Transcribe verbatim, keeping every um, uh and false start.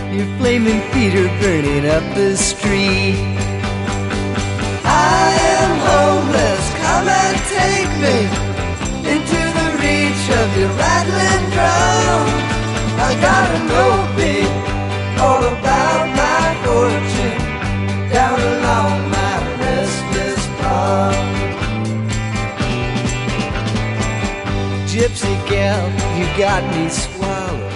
your flaming feet are burning up the street. I am homeless, come and take me into the reach of your rattling drum. I gotta know, babe, all about my fortune down along my restless path. Gypsy gal, you got me swallowed.